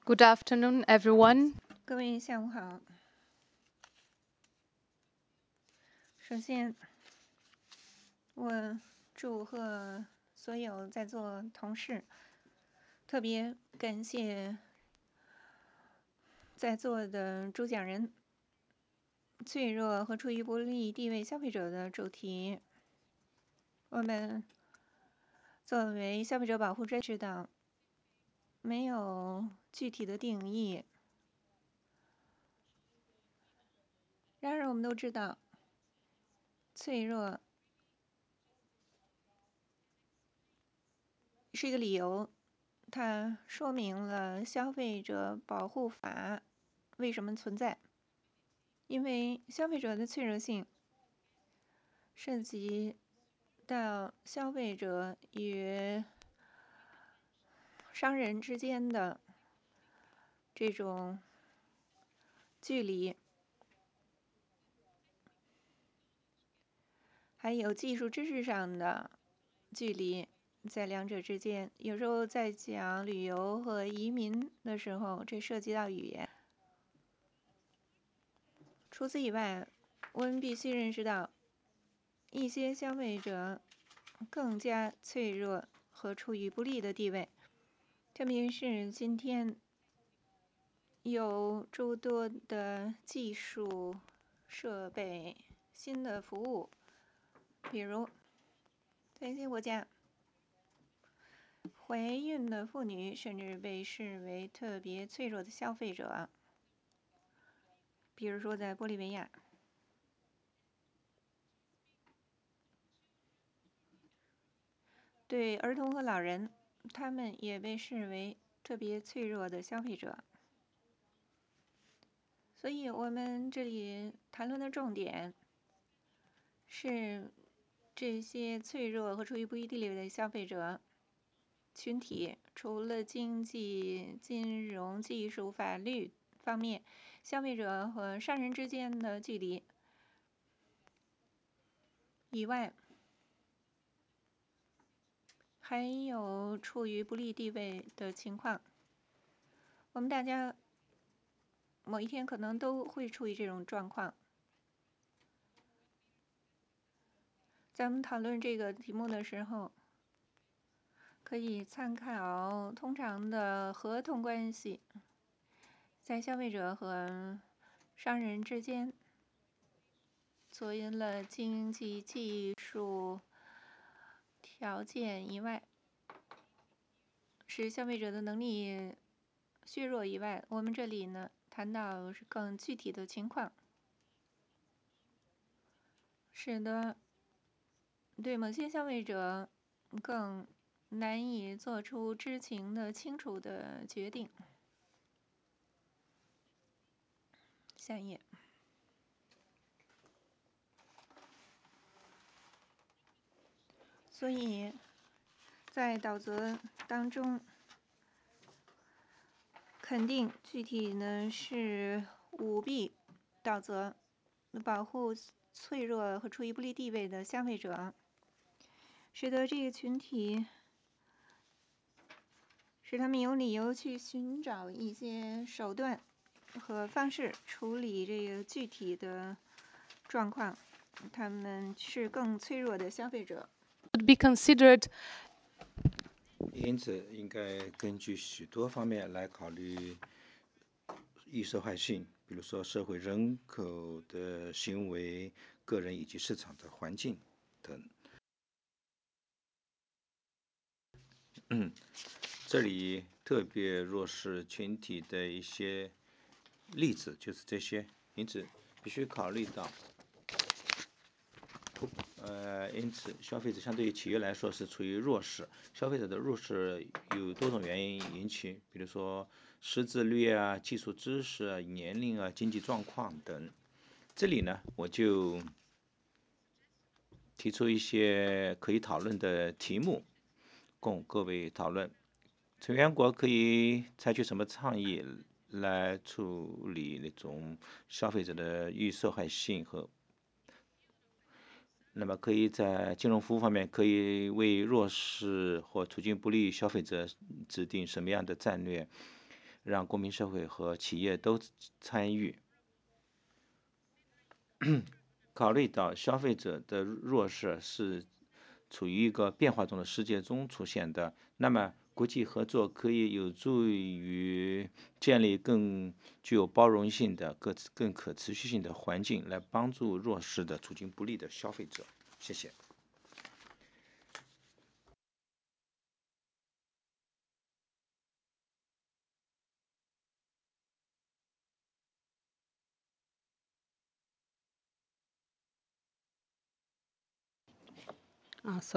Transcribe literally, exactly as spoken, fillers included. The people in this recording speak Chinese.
Good afternoon, everyone. 各位下午好。首先，我祝贺所有在座同事，特别感谢在座的主讲人。脆弱和处于不利地位消费者的主题，我们作为消费者保护专知道，没有具体的定义。然而，我们都知道，脆弱是一个理由，它说明了消费者保护法为什么存在。因为消费者的脆弱性涉及到消费者与商人之间的这种距离，还有技术知识上的距离，在两者之间。有时候在讲旅游和移民的时候，这涉及到语言。除此以外，我们必须认识到，一些消费者更加脆弱和处于不利的地位，特别是今天有诸多的技术设备、新的服务，比如在一些国家，怀孕的妇女甚至被视为特别脆弱的消费者，比如说在玻利维亚。对儿童和老人，他们也被视为特别脆弱的消费者。所以我们这里谈论的重点是这些脆弱和处于不利地位的消费者群体，除了经济、金融、技术、法律方面，消费者和商人之间的距离以外，还有处于不利地位的情况。我们大家某一天可能都会处于这种状况。在我们讨论这个题目的时候，可以参考通常的合同关系，在消费者和商人之间，除了经济、技术条件以外，使消费者的能力削弱以外，我们这里呢谈到是更具体的情况，使得对某些消费者更难以做出知情的清楚的决定。下一页。所以在导则当中，肯定具体呢是五 B 导则，保护脆弱和处于不利地位的消费者，使得这个群体使他们有理由去寻找一些手段和方式处理这个具体的状况。他们是更脆弱的消费者。 Would be considered 因此，应该根据许多方面来考虑易受害性，比如说社会人口的行为、个人以及市场的环境等。嗯，这里特别弱势群体的一些例子就是这些，因此必须考虑到。呃，因此，消费者相对于企业来说是处于弱势。消费者的弱势有多种原因引起，比如说识字率啊、技术知识啊、年龄啊、经济状况等。这里呢，我就提出一些可以讨论的题目，供各位讨论。成员国可以采取什么倡议来处理那种消费者的易受害性和？那么可以在金融服务方面，可以为弱势或处境不利消费者制定什么样的战略？ 让公民社会和企业都参与。考虑到消费者的弱势是处于一个变化中的世界中出现的，那么国际合作可以有助于建立更具有包容性的、更更可持续性的环境，来帮助弱势的、处境不利的消费者。谢谢。 啊，